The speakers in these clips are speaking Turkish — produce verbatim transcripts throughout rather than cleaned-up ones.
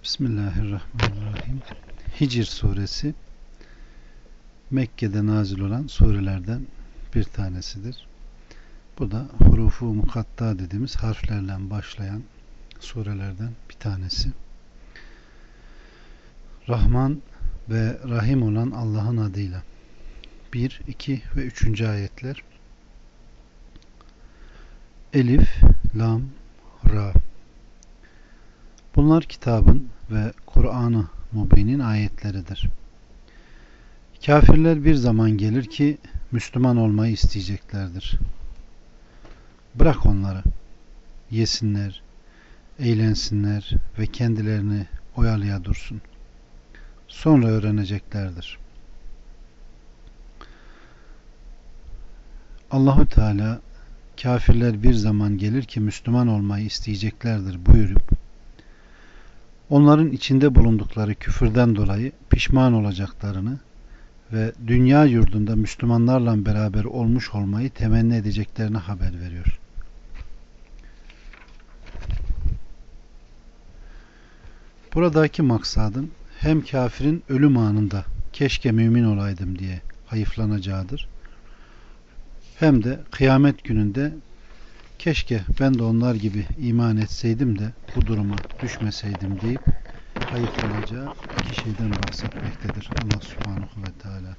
Bismillahirrahmanirrahim. Hicr suresi Mekke'de nazil olan surelerden bir tanesidir. Bu da hurufu mukatta dediğimiz harflerle başlayan surelerden bir tanesi. Rahman ve Rahim olan Allah'ın adıyla. bir, iki ve üçüncü ayetler. Elif, Lam, Ra. Bunlar kitabın ve Kur'an-ı Mubin'in ayetleridir. Kafirler bir zaman gelir ki Müslüman olmayı isteyeceklerdir. Bırak onları, yesinler, eğlensinler ve kendilerini oyalaya dursun. Sonra öğreneceklerdir. Allahu Teala kafirler bir zaman gelir ki Müslüman olmayı isteyeceklerdir buyurup onların içinde bulundukları küfürden dolayı pişman olacaklarını ve dünya yurdunda Müslümanlarla beraber olmuş olmayı temenni edeceklerini haber veriyor. Buradaki maksadın hem kafirin ölüm anında keşke mümin olaydım diye hayıflanacağıdır, hem de kıyamet gününde keşke ben de onlar gibi iman etseydim de bu duruma düşmeseydim deyip hayıflanacağı iki şeyden bahsetmektedir Allah Subhanahu ve Teala.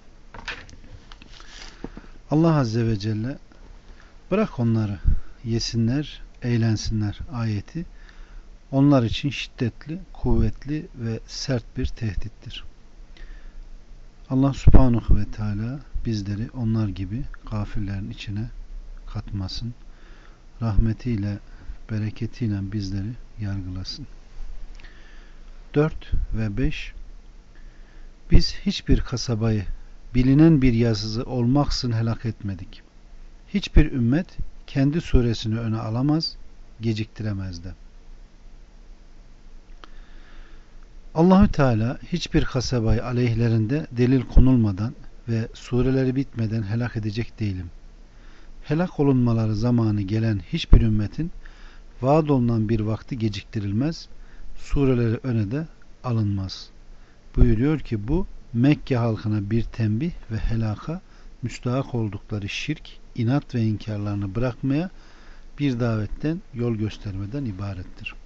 Allah Azze ve Celle bırak onları yesinler, eğlensinler ayeti onlar için şiddetli, kuvvetli ve sert bir tehdittir. Allah Subhanahu ve Teala bizleri onlar gibi gafirlerin içine katmasın. Rahmetiyle, bereketiyle bizleri yargılasın. dört ve beş. Biz hiçbir kasabayı bilinen bir yazısı olmaksızın helak etmedik. Hiçbir ümmet kendi suresini öne alamaz, geciktiremez de. Allahü Teala hiçbir kasabayı aleyhlerinde delil konulmadan ve sureleri bitmeden helak edecek değilim. Helak olunmaları zamanı gelen hiçbir ümmetin vaad olunan bir vakti geciktirilmez, sureleri öne de alınmaz. Buyuruyor ki bu Mekke halkına bir tembih ve helaka, müstahak oldukları şirk, inat ve inkarlarını bırakmaya, bir davetten, yol göstermeden ibarettir.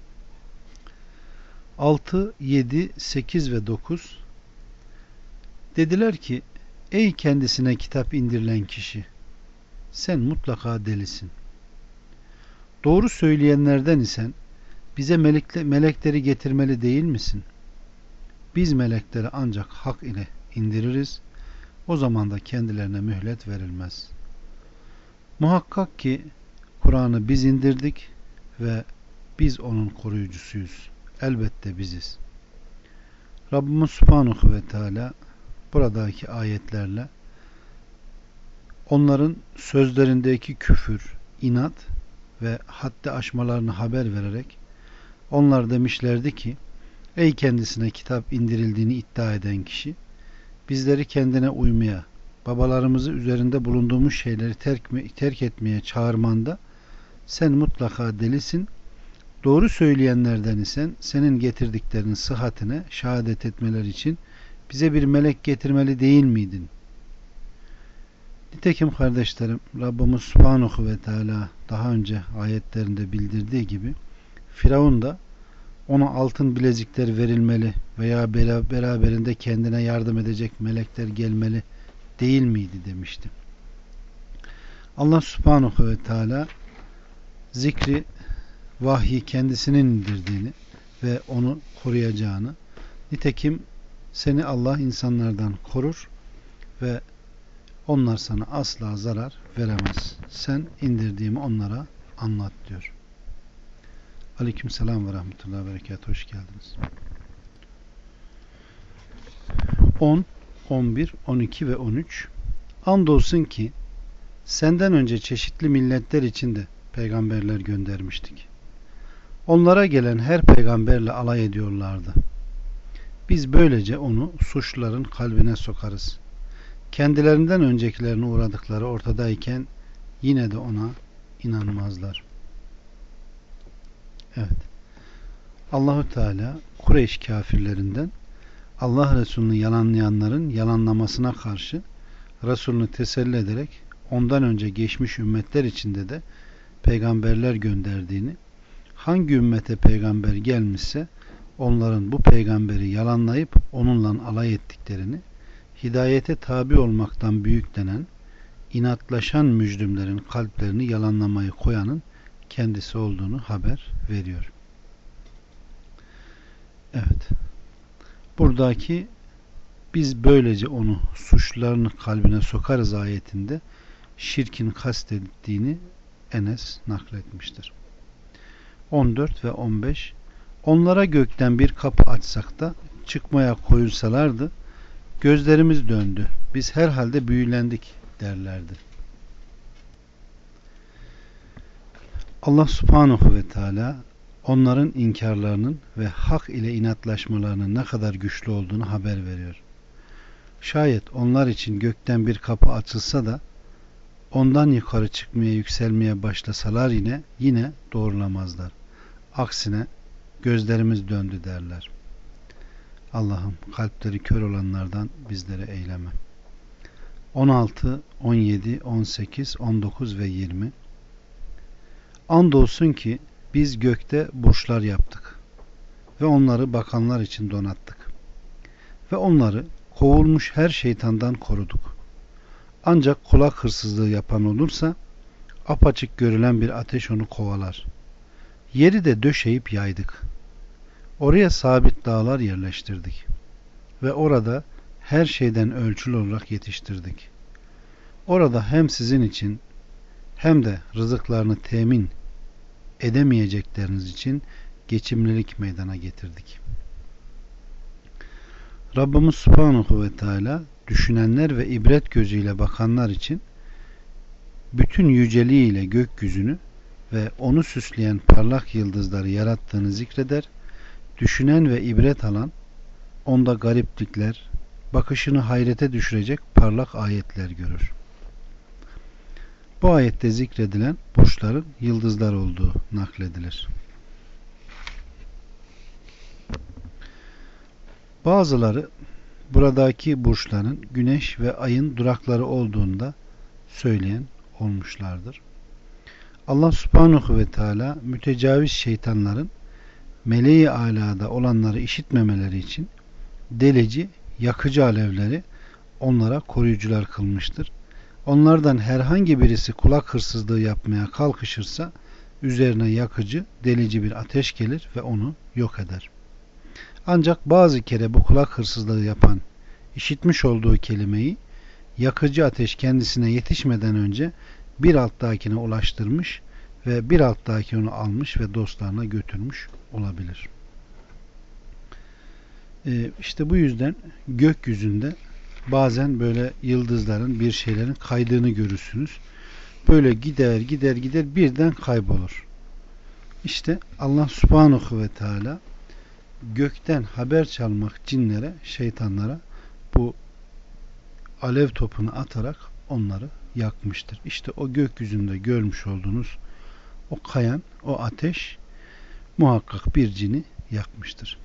altı, yedi, sekiz ve dokuz. Dediler ki ey kendisine kitap indirilen kişi, sen mutlaka delisin. Doğru söyleyenlerden isen bize melekle, melekleri getirmeli değil misin? Biz melekleri ancak hak ile indiririz. O zaman da kendilerine mühlet verilmez. Muhakkak ki Kur'an'ı biz indirdik ve biz onun koruyucusuyuz. Elbette biziz. Rabbimiz Subhanahu ve Teala buradaki ayetlerle onların sözlerindeki küfür, inat ve haddi aşmalarını haber vererek onlar demişlerdi ki ey kendisine kitap indirildiğini iddia eden kişi, bizleri kendine uymaya, babalarımızı üzerinde bulunduğumuz şeyleri terk, terk etmeye çağırmanda sen mutlaka delisin. Doğru söyleyenlerden isen senin getirdiklerinin sıhhatine şehadet etmeleri için bize bir melek getirmeli değil miydin? Nitekim kardeşlerim, Rabbimiz Subhanahu ve Teala daha önce ayetlerinde bildirdiği gibi Firavun da ona altın bilezikler verilmeli veya beraberinde kendine yardım edecek melekler gelmeli değil miydi demişti. Allah Subhanahu ve Teala zikri, vahyi kendisinin indirdiğini ve onu koruyacağını, nitekim seni Allah insanlardan korur ve onlar sana asla zarar veremez. Sen indirdiğimi onlara anlat diyor. Aleykümselam ve rahmetullahi ve berekatuhu. Hoş geldiniz. on, on bir, on iki ve on üç. Andolsun ki senden önce çeşitli milletler için de peygamberler göndermiştik. Onlara gelen her peygamberle alay ediyorlardı. Biz böylece onu suçluların kalbine sokarız. Kendilerinden öncekilerine uğradıkları ortadayken yine de ona inanmazlar. Evet. Allahu Teala Kureyş kafirlerinden Allah Resulü'nü yalanlayanların yalanlamasına karşı Resulünü teselli ederek ondan önce geçmiş ümmetler içinde de peygamberler gönderdiğini, hangi ümmete peygamber gelmişse onların bu peygamberi yalanlayıp onunla alay ettiklerini, hidayete tabi olmaktan büyüklenen, inatlaşan mücrimlerin kalplerini yalanlamayı koyanın kendisi olduğunu haber veriyor. Evet. Buradaki biz böylece onu suçlarını kalbine sokarız ayetinde şirkin kastettiğini Enes nakletmiştir. on dört ve on beş Onlara gökten bir kapı açsak da çıkmaya koyulsalardı gözlerimiz döndü. Biz herhalde büyülendik derlerdi. Allah Subhanahu ve Teala onların inkarlarının ve hak ile inatlaşmalarının ne kadar güçlü olduğunu haber veriyor. Şayet onlar için gökten bir kapı açılsa da ondan yukarı çıkmaya yükselmeye başlasalar yine yine doğrulamazlar. Aksine gözlerimiz döndü derler. Allah'ım kalpleri kör olanlardan bizlere eyleme. on altı, on yedi, on sekiz, on dokuz ve yirmi Andolsun ki biz gökte burçlar yaptık ve onları bakanlar için donattık ve onları kovulmuş her şeytandan koruduk. Ancak kulak hırsızlığı yapan olursa apaçık görülen bir ateş onu kovalar. Yeri de döşeyip yaydık. Oraya sabit dağlar yerleştirdik ve orada her şeyden ölçülü olarak yetiştirdik. Orada hem sizin için hem de rızıklarını temin edemeyecekleriniz için geçimlilik meydana getirdik. Rabbimiz Subhanahu ve Teala düşünenler ve ibret gözüyle bakanlar için bütün yüceliğiyle gökyüzünü ve onu süsleyen parlak yıldızları yarattığını zikreder. Düşünen ve ibret alan onda gariplikler, bakışını hayrete düşürecek parlak ayetler görür. Bu ayette zikredilen burçların yıldızlar olduğu nakledilir. Bazıları buradaki burçların güneş ve ayın durakları olduğunda söyleyen olmuşlardır. Allah Subhanahu ve Teala mütecaviz şeytanların meleği alada olanları işitmemeleri için delici, yakıcı alevleri onlara koruyucular kılmıştır. Onlardan herhangi birisi kulak hırsızlığı yapmaya kalkışırsa üzerine yakıcı, delici bir ateş gelir ve onu yok eder. Ancak bazı kere bu kulak hırsızlığı yapan işitmiş olduğu kelimeyi yakıcı ateş kendisine yetişmeden önce bir alttakine ulaştırmış ve bir alttaki onu almış ve dostlarına götürmüş olabilir. Ee, işte bu yüzden gökyüzünde bazen böyle yıldızların, bir şeylerin kaydığını görürsünüz. Böyle gider gider gider birden kaybolur. İşte Allah Subhanahu ve Teala gökten haber çalmak cinlere, şeytanlara bu alev topunu atarak onları yakmıştır. İşte o gökyüzünde görmüş olduğunuz o kayan, o ateş muhakkak bir cini yakmıştır.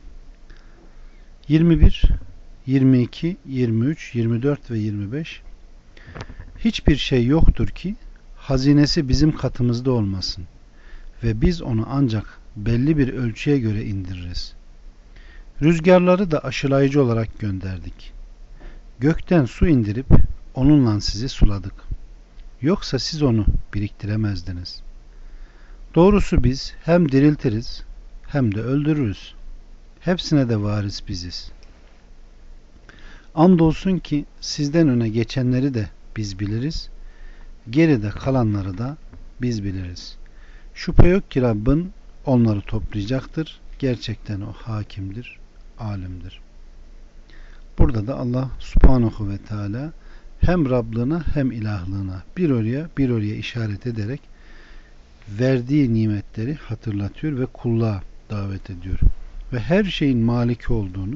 yirmi bir, yirmi iki, yirmi üç, yirmi dört ve yirmi beş Hiçbir şey yoktur ki hazinesi bizim katımızda olmasın ve biz onu ancak belli bir ölçüye göre indiririz. Rüzgarları da aşılayıcı olarak gönderdik. Gökten su indirip onunla sizi suladık. Yoksa siz onu biriktiremezdiniz. Doğrusu biz hem diriltiriz hem de öldürürüz. Hepsine de varis biziz. Andolsun ki sizden öne geçenleri de biz biliriz. Geride kalanları da biz biliriz. Şüphe yok ki Rabbin onları toplayacaktır. Gerçekten o hakimdir, alimdir. Burada da Allah Subhanahu ve Teala hem Rablığına hem ilahlığına bir oraya bir oraya işaret ederek verdiği nimetleri hatırlatıyor ve kulluğa davet ediyor. Ve her şeyin maliki olduğunu,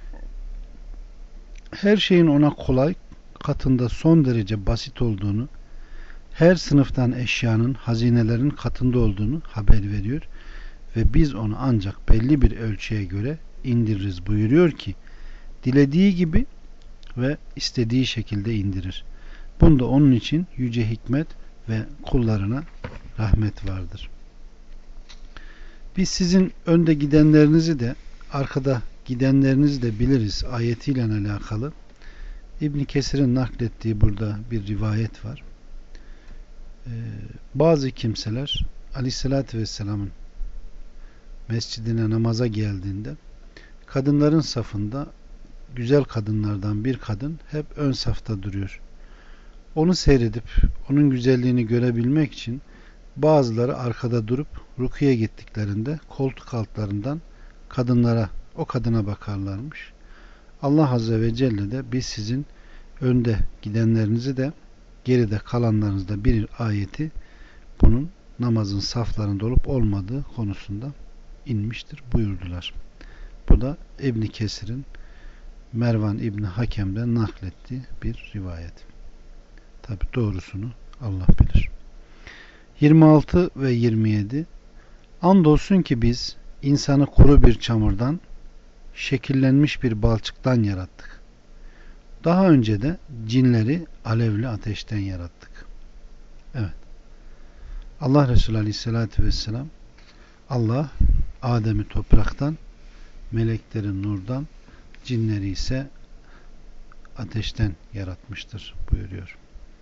her şeyin ona kolay, katında son derece basit olduğunu, her sınıftan eşyanın, hazinelerin katında olduğunu haber veriyor. ve biz onu ancak belli bir ölçüye göre indiririz buyuruyor ki dilediği gibi ve istediği şekilde indirir. Bunda onun için yüce hikmet ve kullarına rahmet vardır. Biz sizin önde gidenlerinizi de arkada gidenlerinizi de biliriz ayetiyle alakalı İbn Kesir'in naklettiği burada bir rivayet var. Ee, bazı kimseler Aleyhisselatü Vesselam'ın mescidine namaza geldiğinde kadınların safında güzel kadınlardan bir kadın hep ön safta duruyor. Onu seyredip onun güzelliğini görebilmek için bazıları arkada durup rukuya gittiklerinde koltuk altlarından kadınlara, o kadına bakarlarmış. Allah Azze ve Celle de biz sizin önde gidenlerinizi de geride kalanlarınızda bir ayeti bunun namazın saflarında olup olmadığı konusunda inmiştir buyurdular. Bu da İbn Kesir'in Mervan İbni Hakem'den naklettiği bir rivayet. Tabi doğrusunu Allah bilir. yirmi altı ve yirmi yedi Andolsun ki biz insanı kuru bir çamurdan, şekillenmiş bir balçıktan yarattık. Daha önce de cinleri alevli ateşten yarattık. Evet. Allah Resulü Aleyhisselatü Vesselam Allah Adem'i topraktan, melekleri nurdan, cinleri ise ateşten yaratmıştır buyuruyor.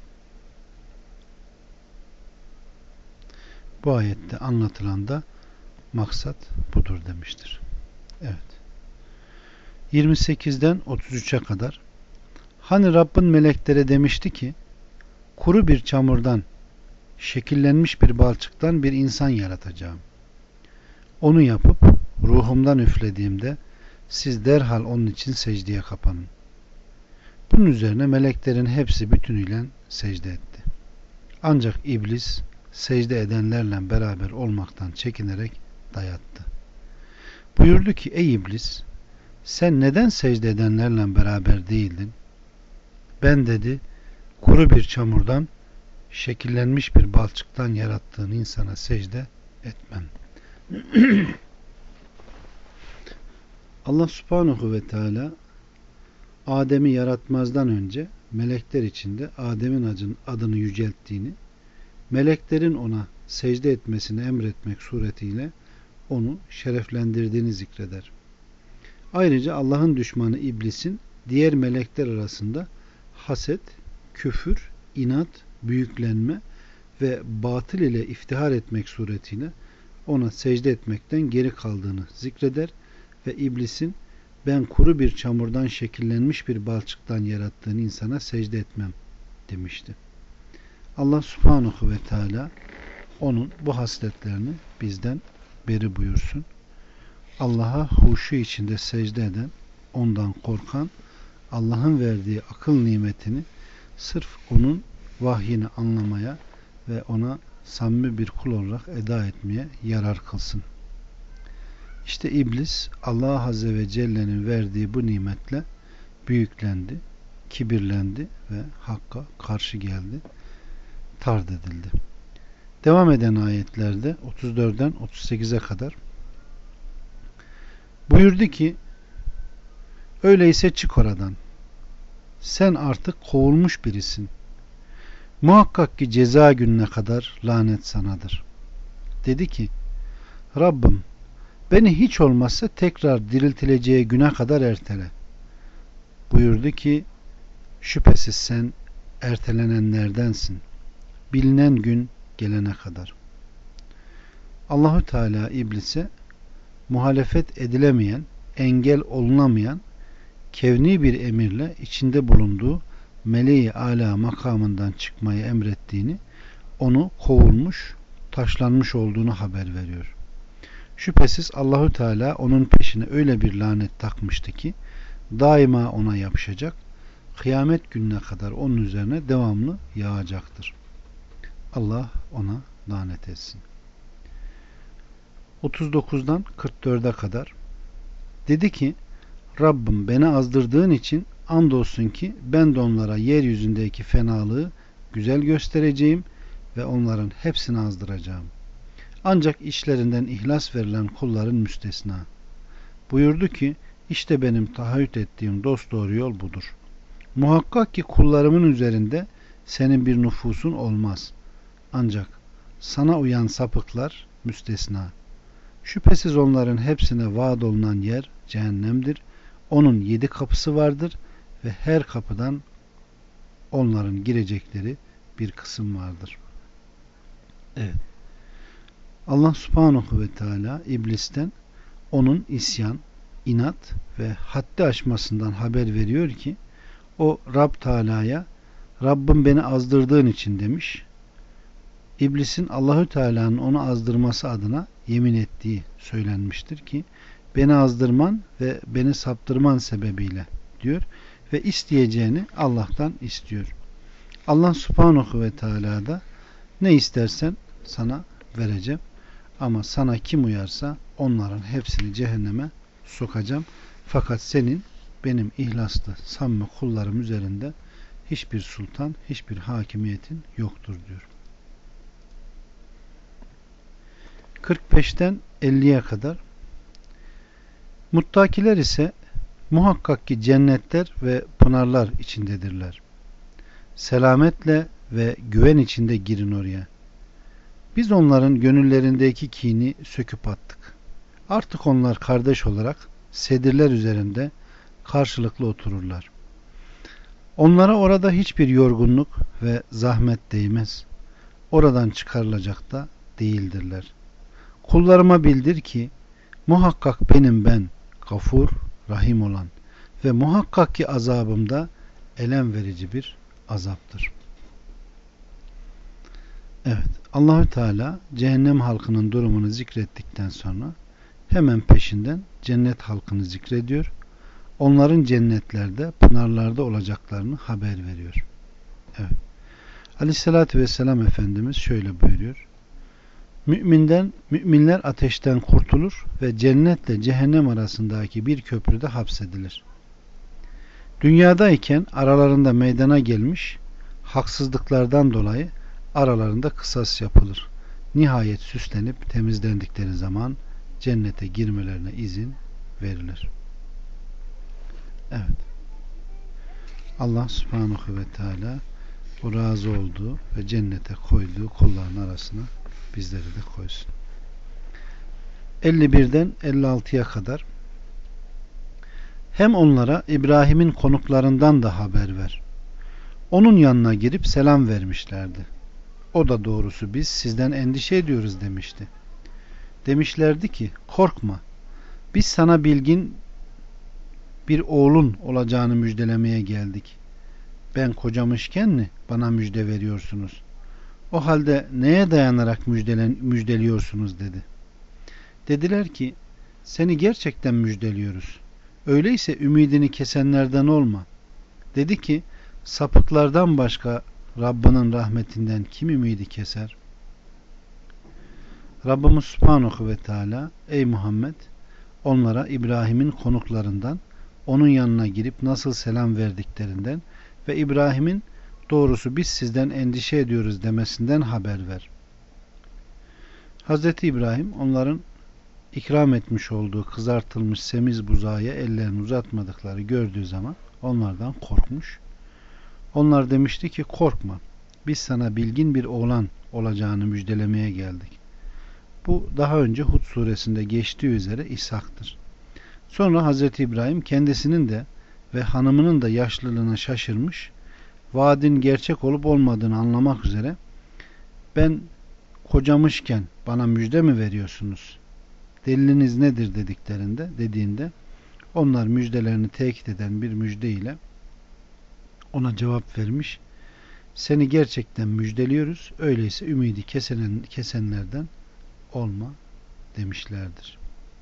Bu ayette anlatılan da maksat budur demiştir. Evet. yirmi sekizden otuz üçe kadar hani Rabbin meleklere demişti ki kuru bir çamurdan şekillenmiş bir balçıktan bir insan yaratacağım. Onu yapıp ruhumdan üflediğimde siz derhal onun için secdeye kapanın. Bunun üzerine meleklerin hepsi bütünüyle secde etti. Ancak iblis secde edenlerle beraber olmaktan çekinerek dayattı. Buyurdu ki ey iblis sen neden secde edenlerle beraber değildin? Ben dedi kuru bir çamurdan şekillenmiş bir balçıktan yarattığın insana secde etmem. Allah Subhanahu ve Teala Adem'i yaratmazdan önce melekler içinde Adem'in adını yücelttiğini, meleklerin ona secde etmesini emretmek suretiyle onu şereflendirdiğini zikreder. Ayrıca Allah'ın düşmanı iblisin diğer melekler arasında haset, küfür, inat, büyüklenme ve batıl ile iftihar etmek suretiyle ona secde etmekten geri kaldığını zikreder ve iblisin ben kuru bir çamurdan şekillenmiş bir balçıktan yarattığın insana secde etmem demişti. Allah Subhanahu ve Teala onun bu hasletlerini bizden beri buyursun. Allah'a huşu içinde secde eden, ondan korkan, Allah'ın verdiği akıl nimetini sırf onun vahyini anlamaya ve ona samimi bir kul olarak eda etmeye yarar kılsın. İşte iblis Allah Azze ve Celle'nin verdiği bu nimetle büyüklendi, kibirlendi ve Hakk'a karşı geldi, tard edildi. Devam eden ayetlerde otuz dörtten otuz sekize kadar buyurdu ki öyleyse çık oradan. Sen artık kovulmuş birisin. Muhakkak ki ceza gününe kadar lanet sanadır. Dedi ki Rabbim beni hiç olmazsa tekrar diriltileceği güne kadar ertele. Buyurdu ki şüphesiz sen ertelenenlerdensin. Bilinen gün gelene kadar. Allahu Teala iblise muhalefet edilemeyen, engel olunamayan kevni bir emirle içinde bulunduğu meleği âlâ makamından çıkmayı emrettiğini, onu kovulmuş, taşlanmış olduğunu haber veriyor. Şüphesiz Allahu Teala onun peşine öyle bir lanet takmıştı ki daima ona yapışacak, kıyamet gününe kadar onun üzerine devamlı yağacaktır. Allah ona lanet etsin. otuz dokuzdan kırk dörde kadar dedi ki Rabbim beni azdırdığın için andolsun ki ben de onlara yeryüzündeki fenalığı güzel göstereceğim ve onların hepsini azdıracağım. Ancak işlerinden ihlas verilen kulların müstesna. Buyurdu ki, işte benim taahhüt ettiğim dosdoğru yol budur. Muhakkak ki kullarımın üzerinde senin bir nüfusun olmaz. Ancak sana uyan sapıklar müstesna. Şüphesiz onların hepsine vaad olunan yer cehennemdir. Onun yedi kapısı vardır ve her kapıdan onların girecekleri bir kısım vardır. Evet. Allah Subhanahu ve Teala iblisten onun isyan, inat ve haddi aşmasından haber veriyor ki o Rab Teala'ya Rabbim beni azdırdığın için demiş. İblisin Allahü Teala'nın onu azdırması adına yemin ettiği söylenmiştir ki beni azdırman ve beni saptırman sebebiyle diyor ve isteyeceğini Allah'tan istiyor. Allah Subhanahu ve Teala da ne istersen sana vereceğim ama sana kim uyarsa onların hepsini cehenneme sokacağım. Fakat senin benim ihlaslı samimi kullarım üzerinde hiçbir sultan, hiçbir hakimiyetin yoktur diyor. kırk beşten elliye kadar muttakiler ise muhakkak ki cennetler ve pınarlar içindedirler. Selametle ve güven içinde girin oraya. Biz onların gönüllerindeki kini söküp attık. Artık onlar kardeş olarak sedirler üzerinde karşılıklı otururlar. Onlara orada hiçbir yorgunluk ve zahmet değmez. Oradan çıkarılacak da değildirler. Kullarıma bildir ki muhakkak benim ben Gafur, Rahim olan ve muhakkak ki azabımda elem verici bir azaptır. Evet, Allahü Teala cehennem halkının durumunu zikrettikten sonra hemen peşinden cennet halkını zikrediyor. Onların cennetlerde, pınarlarda olacaklarını haber veriyor. Evet. Aleyhissalatü vesselam Efendimiz şöyle buyuruyor. Müminden, müminler ateşten kurtulur ve cennetle cehennem arasındaki bir köprüde hapsedilir. Dünyadayken aralarında meydana gelmiş haksızlıklardan dolayı aralarında kısas yapılır. Nihayet süslenip temizlendikleri zaman cennete girmelerine izin verilir. Evet. Allah Subhanahu ve Teala o razı olduğu ve cennete koyduğu kulların arasına bizleri de koysun. elli birden elli altıya kadar hem onlara İbrahim'in konuklarından da haber ver. Onun yanına girip selam vermişlerdi. O da doğrusu biz sizden endişe ediyoruz demişti. Demişlerdi ki korkma. Biz sana bilgin bir oğlun olacağını müjdelemeye geldik. Ben kocamışken mi bana müjde veriyorsunuz? O halde neye dayanarak müjdelen, müjdeliyorsunuz dedi. Dediler ki seni gerçekten müjdeliyoruz. Öyleyse ümidini kesenlerden olma. Dedi ki sapıklardan başka Rabbinin rahmetinden kim ümidi keser? Rabbimiz Subhanahu ve Teala ey Muhammed onlara İbrahim'in konuklarından onun yanına girip nasıl selam verdiklerinden ve İbrahim'in doğrusu biz sizden endişe ediyoruz demesinden haber ver. Hazreti İbrahim onların ikram etmiş olduğu kızartılmış semiz buzağıya ellerini uzatmadıkları gördüğü zaman onlardan korkmuş. Onlar demişti ki korkma. Biz sana bilgin bir oğlan olacağını müjdelemeye geldik. Bu daha önce Hud suresinde geçtiği üzere İshak'tır. Sonra Hazreti İbrahim kendisinin de ve hanımının da yaşlılığına şaşırmış, vaadin gerçek olup olmadığını anlamak üzere ben kocamışken bana müjde mi veriyorsunuz? Deliliniz nedir dediklerinde dediğinde onlar müjdelerini tekit eden bir müjde ile ona cevap vermiş. Seni gerçekten müjdeliyoruz. Öyleyse ümidi kesen, kesenlerden olma demişlerdir.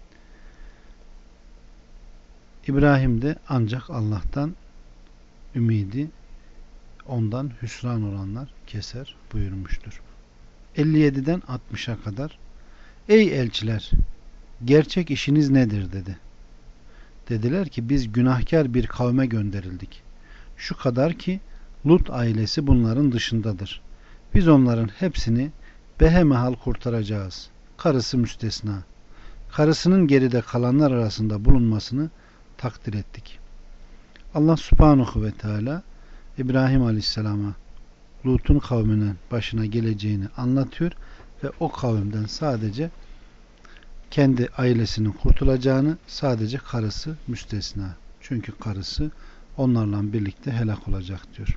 İbrahim de ancak Allah'tan ümidi ondan hüsran olanlar keser buyurmuştur. elli yediden altmışa kadar ey elçiler gerçek işiniz nedir dedi. Dediler ki biz günahkar bir kavme gönderildik. Şu kadar ki Lut ailesi bunların dışındadır. Biz onların hepsini behemehal kurtaracağız. karısı müstesna. Karısının geride kalanlar arasında bulunmasını takdir ettik. Allah subhanahu ve teala İbrahim aleyhisselama Lut'un kavminin başına geleceğini anlatıyor ve o kavimden sadece kendi ailesinin kurtulacağını, sadece karısı müstesna. Çünkü karısı onlarla birlikte helak olacak diyor.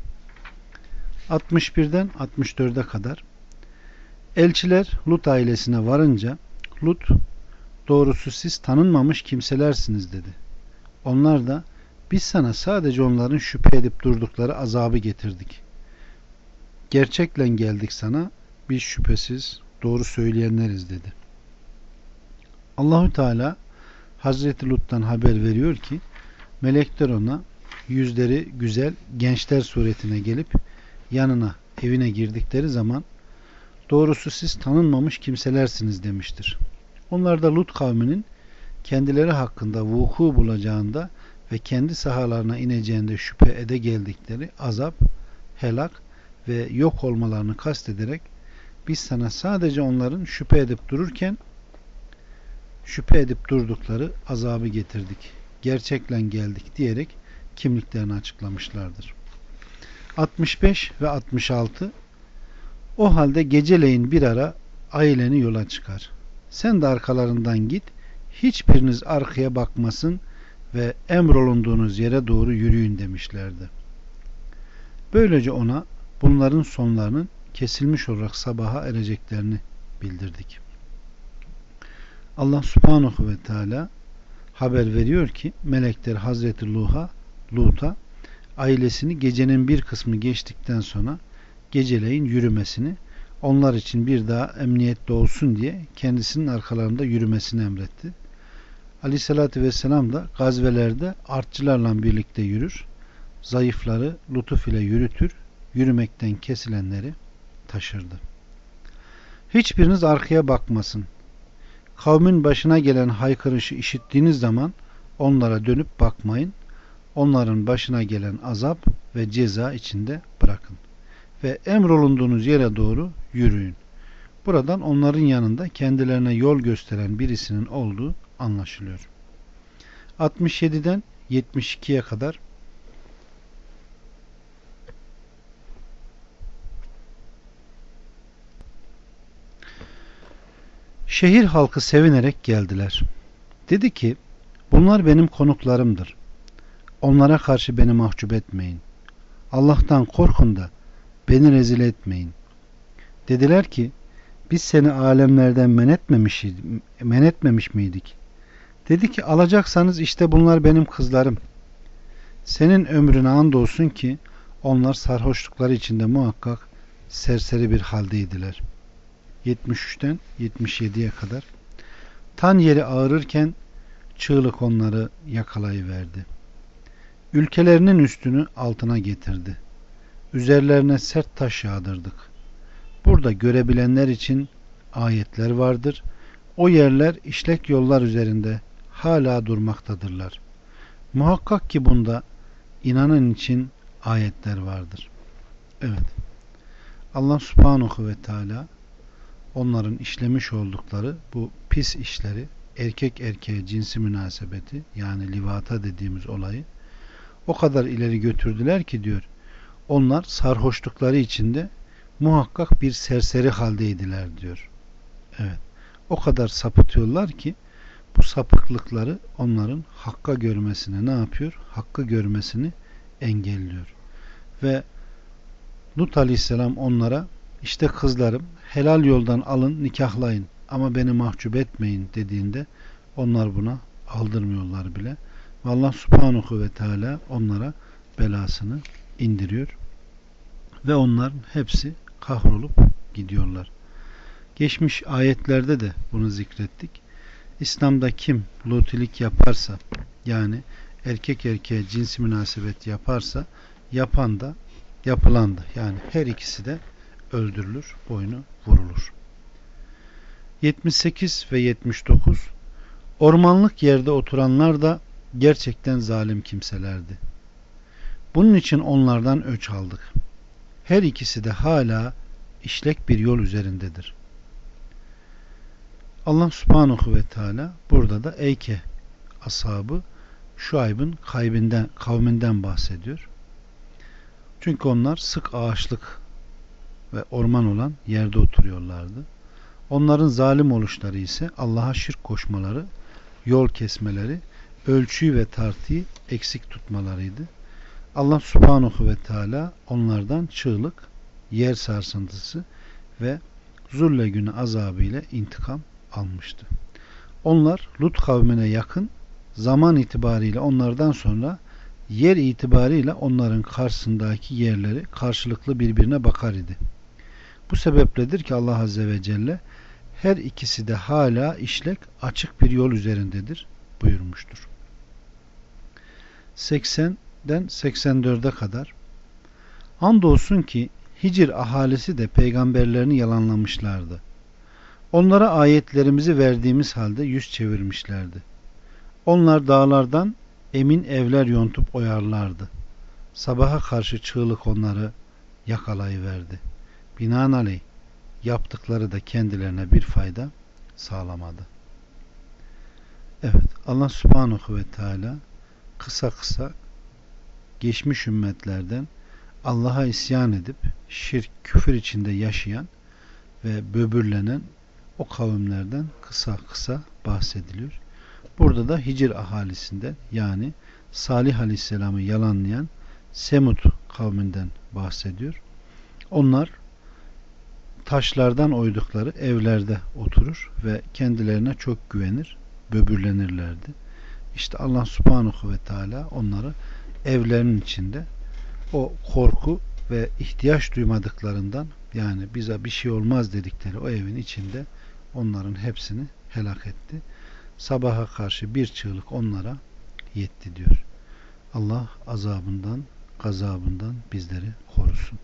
altmış birden altmış dörde kadar elçiler Lut ailesine varınca Lut, doğrusu siz tanınmamış kimselersiniz dedi. Onlar da biz sana sadece onların şüphe edip durdukları azabı getirdik. Gerçekle geldik sana, biz şüphesiz doğru söyleyenleriz dedi. Allahü Teala Hazreti Lut'tan haber veriyor ki melekler ona yüzleri güzel gençler suretine gelip yanına, evine girdikleri zaman doğrusu siz tanınmamış kimselersiniz demiştir. Onlar da Lut kavminin kendileri hakkında vuku bulacağında ve kendi sahalarına ineceğinde şüphe ede geldikleri azap, helak ve yok olmalarını kastederek biz sana sadece onların şüphe edip dururken şüphe edip durdukları azabı getirdik. Gerçekle geldik diyerek kimliklerini açıklamışlardır. altmış beş ve altmış altı O halde geceleyin bir ara aileni yola çıkar. Sen de arkalarından git. Hiçbiriniz arkaya bakmasın ve emrolunduğunuz yere doğru yürüyün demişlerdi. Böylece ona bunların sonlarının kesilmiş olarak sabaha ereceklerini bildirdik. Allah subhanahu ve teala haber veriyor ki melekler Hazreti Luh'a, Lut'a ailesini gecenin bir kısmı geçtikten sonra geceleyin yürümesini, onlar için bir daha emniyetli olsun diye kendisinin arkalarında yürümesini emretti. Aleyhissalatü vesselam da gazvelerde artçılarla birlikte yürür, zayıfları lütuf ile yürütür, yürümekten kesilenleri taşırdı. Hiçbiriniz arkaya bakmasın. Kavmin başına gelen haykırışı işittiğiniz zaman onlara dönüp bakmayın. Onların başına gelen azap ve ceza içinde bırakın. Ve emrolunduğunuz yere doğru yürüyün. Buradan onların yanında kendilerine yol gösteren birisinin olduğu anlaşılıyor. altmış yediden yetmiş ikiye kadar şehir halkı sevinerek geldiler. Dedi ki, bunlar benim konuklarımdır. Onlara karşı beni mahcup etmeyin. Allah'tan korkun da beni rezil etmeyin. Dediler ki, biz seni alemlerden men etmemiş, men etmemiş miydik? Dedi ki, alacaksanız işte bunlar benim kızlarım. Senin ömrüne andolsun ki onlar sarhoşlukları içinde muhakkak serseri bir haldeydiler. yetmiş üçten yetmiş yediye kadar tan yeri ağrırken çığlık onları yakalayıverdi. Ülkelerinin üstünü altına getirdi. Üzerlerine sert taş yağdırdık. Burada görebilenler için ayetler vardır. O yerler işlek yollar üzerinde hala durmaktadırlar. Muhakkak ki bunda inanan için ayetler vardır. Evet. Allah subhanahu ve teala onların işlemiş oldukları bu pis işleri, erkek erkeğe cinsi münasebeti, yani livata dediğimiz olayı o kadar ileri götürdüler ki diyor, onlar sarhoşlukları içinde muhakkak bir serseri haldeydiler diyor. Evet. O kadar sapıtıyorlar ki bu sapıklıkları onların hakka görmesini ne yapıyor? Hakkı görmesini engelliyor. Ve Lut aleyhisselam onlara işte kızlarım helal yoldan alın nikahlayın ama beni mahcup etmeyin dediğinde onlar buna aldırmıyorlar bile. Ve Allah subhanahu ve teala onlara belasını indiriyor. Ve onların hepsi kahrolup gidiyorlar. Geçmiş ayetlerde de bunu zikrettik. İslam'da kim lutilik yaparsa, yani erkek erkeğe cinsi münasebet yaparsa, yapan da yapılan da, yani her ikisi de öldürülür, boynu vurulur. yetmiş sekiz ve yetmiş dokuz Ormanlık yerde oturanlar da gerçekten zalim kimselerdi. Bunun için onlardan öç aldık. Her ikisi de hala işlek bir yol üzerindedir. Allah subhanahu ve teala burada da Eyke ashabı Şuayb'ın kavminden, kavminden bahsediyor. Çünkü onlar sık ağaçlık ve orman olan yerde oturuyorlardı. Onların zalim oluşları ise Allah'a şirk koşmaları, yol kesmeleri, ölçüyü ve tartıyı eksik tutmalarıydı. Allah subhanahu ve teala onlardan çığlık, yer sarsıntısı ve zulle günü azabı ile intikam almıştı. Onlar Lut kavmine yakın, zaman itibariyle onlardan sonra yer itibariyle onların karşısındaki yerleri karşılıklı birbirine bakar idi. Bu sebepledir ki Allah Azze ve Celle her ikisi de hala işlek açık bir yol üzerindedir buyurmuştur. seksenden seksen dörde kadar andolsun ki Hicr ahalisi de peygamberlerini yalanlamışlardı. Onlara ayetlerimizi verdiğimiz halde yüz çevirmişlerdi. Onlar dağlardan emin evler yontup oyarlardı. Sabaha karşı çığlık onları yakalayıverdi. Binaenaleyh yaptıkları da kendilerine bir fayda sağlamadı. Evet, Allah subhanahu ve teala kısa kısa geçmiş ümmetlerden Allah'a isyan edip şirk, küfür içinde yaşayan ve böbürlenen o kavimlerden kısa kısa bahsediliyor. Burada da Hicr ahalisinden, yani Salih Aleyhisselam'ı yalanlayan Semud kavminden bahsediyor. Onlar taşlardan oydukları evlerde oturur ve kendilerine çok güvenir, böbürlenirlerdi. İşte Allah subhanahu ve teala onları evlerinin içinde o korku ve ihtiyaç duymadıklarından, yani bize bir şey olmaz dedikleri o evin içinde onların hepsini helak etti. Sabaha karşı bir çığlık onlara yetti diyor. Allah azabından, gazabından bizleri korusun.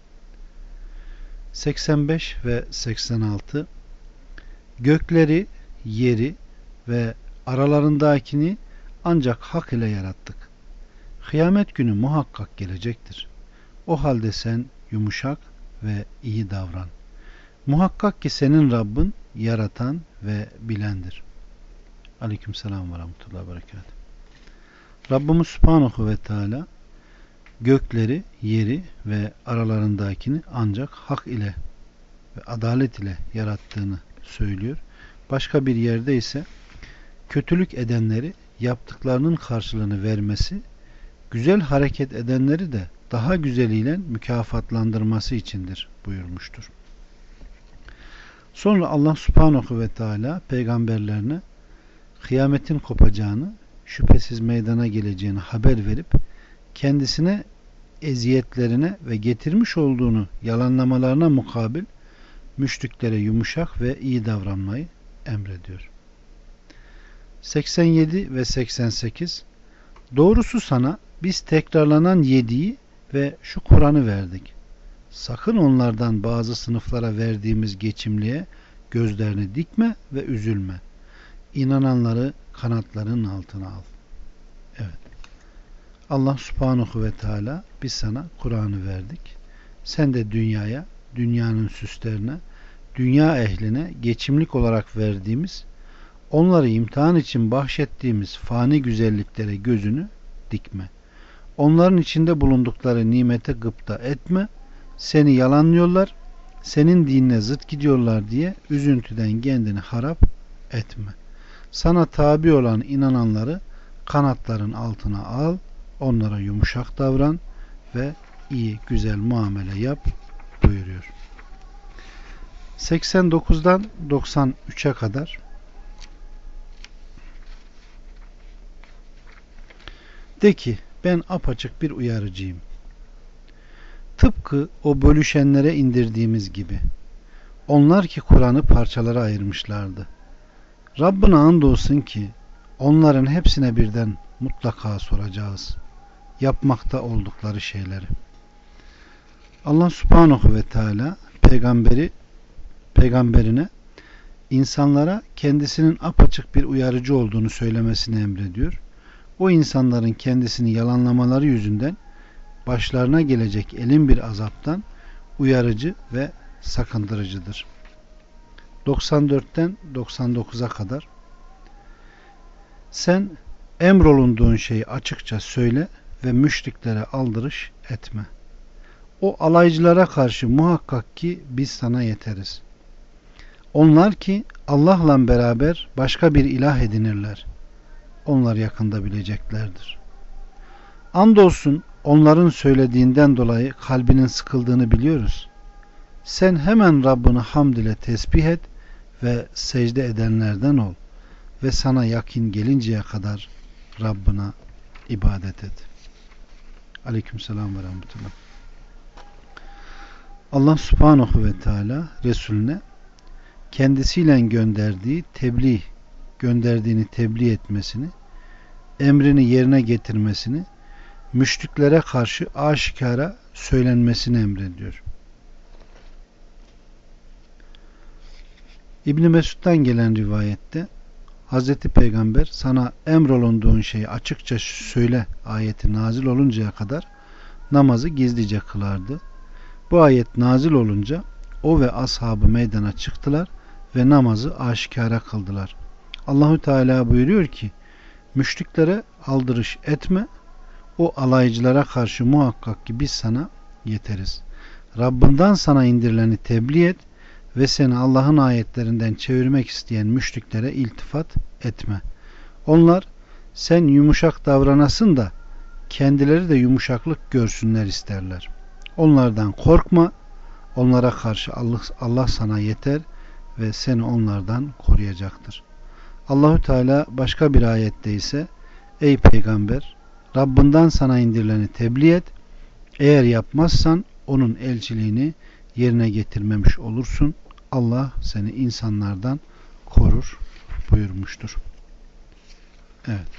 seksen beş ve seksen altı gökleri, yeri ve aralarındakini ancak hak ile yarattık. Kıyamet günü muhakkak gelecektir. O halde sen yumuşak ve iyi davran. Muhakkak ki senin Rabbin yaratan ve bilendir. Aleykümselam ve rahmetullahi ve berekatuhu. Rabbimiz Subhanahu ve Teala gökleri, yeri ve aralarındakini ancak hak ile ve adalet ile yarattığını söylüyor. Başka bir yerde ise kötülük edenleri yaptıklarının karşılığını vermesi, güzel hareket edenleri de daha güzeliyle mükafatlandırması içindir buyurmuştur. Sonra Allah Subhanahu ve Teala peygamberlerine kıyametin kopacağını, şüphesiz meydana geleceğini haber verip kendisine eziyetlerine ve getirmiş olduğunu yalanlamalarına mukabil müşriklere yumuşak ve iyi davranmayı emrediyor. seksen yedi ve seksen sekiz Doğrusu sana biz tekrarlanan yediği ve şu Kur'an'ı verdik. Sakın onlardan bazı sınıflara verdiğimiz geçimliğe gözlerini dikme ve üzülme. İnananları kanatlarının altına al. Evet. Allah Subhanahu ve Teala biz sana Kur'an'ı verdik. Sen de dünyaya, dünyanın süslerine, dünya ehline geçimlik olarak verdiğimiz, onları imtihan için bahşettiğimiz fani güzelliklere gözünü dikme. Onların içinde bulundukları nimete gıpta etme. Seni yalanlıyorlar, senin dinine zıt gidiyorlar diye üzüntüden kendini harap etme. Sana tabi olan inananları kanatların altına al, onlara yumuşak davran ve iyi, güzel muamele yap buyuruyor. seksen dokuzdan doksan üçe kadar de ki ben apaçık bir uyarıcıyım. Tıpkı o bölüşenlere indirdiğimiz gibi. Onlar ki Kur'an'ı parçalara ayırmışlardı. Rabbine andolsun ki onların hepsine birden mutlaka soracağız. Yapmakta oldukları şeyleri. Allah Subhanahu ve Teala peygamberi peygamberine insanlara kendisinin apaçık bir uyarıcı olduğunu söylemesini emrediyor. O insanların kendisini yalanlamaları yüzünden başlarına gelecek elin bir azaptan uyarıcı ve sakındırıcıdır. doksan dörtten doksan dokuza kadar. Sen emrolunduğun şeyi açıkça söyle ve müşriklere aldırış etme. O alaycılara karşı muhakkak ki biz sana yeteriz. Onlar ki Allah'la beraber başka bir ilah edinirler. Onlar yakında bileceklerdir. Andolsun onların söylediğinden dolayı kalbinin sıkıldığını biliyoruz. Sen hemen Rabbini hamd ile tesbih et ve secde edenlerden ol ve sana yakin gelinceye kadar Rabbına ibadet et. Aleykümselam ve rahmetullah. Allah subhanahu ve teala Resulüne kendisiyle gönderdiği tebliğ, gönderdiğini tebliğ etmesini, emrini yerine getirmesini, müşriklere karşı aşikara söylenmesini emrediyor. İbn Mesud'dan gelen rivayette Hazreti Peygamber sana emrolunduğun şeyi açıkça söyle ayeti nazil oluncaya kadar namazı gizlice kılardı. Bu ayet nazil olunca o ve ashabı meydana çıktılar ve namazı aşikara kıldılar. Allahu Teala buyuruyor ki müşriklere aldırış etme, o alaycılara karşı muhakkak ki biz sana yeteriz. Rabbinden sana indirileni tebliğ et ve seni Allah'ın ayetlerinden çevirmek isteyen müşriklere iltifat etme. Onlar sen yumuşak davranasın da kendileri de yumuşaklık görsünler isterler. Onlardan korkma, onlara karşı Allah, Allah sana yeter ve seni onlardan koruyacaktır. Allahü Teala başka bir ayette ise ey peygamber Rabbinden sana indirileni tebliğ et, eğer yapmazsan onun elçiliğini yerine getirmemiş olursun. Allah seni insanlardan korur buyurmuştur. Evet.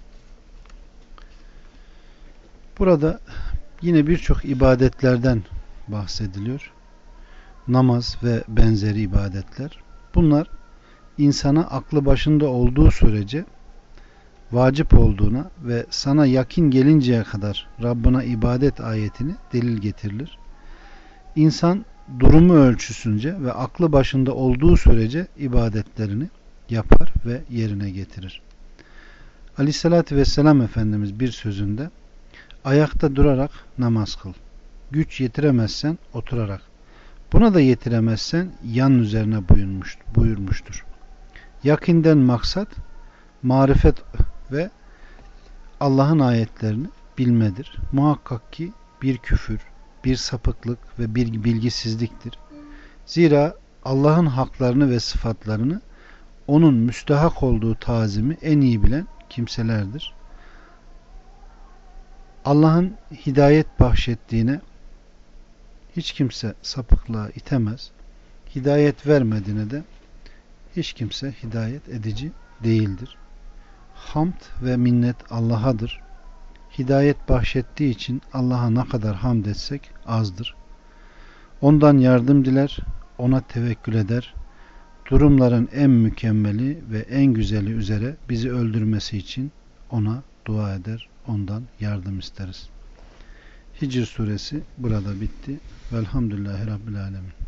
Burada yine birçok ibadetlerden bahsediliyor. Namaz ve benzeri ibadetler. Bunlar insana aklı başında olduğu sürece vacip olduğuna ve sana yakin gelinceye kadar Rabbına ibadet ayetini delil getirilir. İnsan durumu ölçüsünce ve aklı başında olduğu sürece ibadetlerini yapar ve yerine getirir. Aleyhissalatü vesselam Efendimiz bir sözünde ayakta durarak namaz kıl. Güç yetiremezsen oturarak. Buna da yetiremezsen yan üzerine buyurmuştur. Yakinden maksat marifet ve Allah'ın ayetlerini bilmedir. Muhakkak ki bir küfür, bir sapıklık ve bir bilgisizliktir. Zira Allah'ın haklarını ve sıfatlarını onun müstehak olduğu tazimi en iyi bilen kimselerdir. Allah'ın hidayet bahşettiğine hiç kimse sapıklığa itemez. Hidayet vermediğine de hiç kimse hidayet edici değildir. Hamd ve minnet Allah'adır. Hidayet bahşettiği için Allah'a ne kadar hamd etsek azdır. Ondan yardım diler, ona tevekkül eder. Durumların en mükemmeli ve en güzeli üzere bizi öldürmesi için ona dua eder, ondan yardım isteriz. Hicr suresi burada bitti. Velhamdülillahi Rabbil Alemin.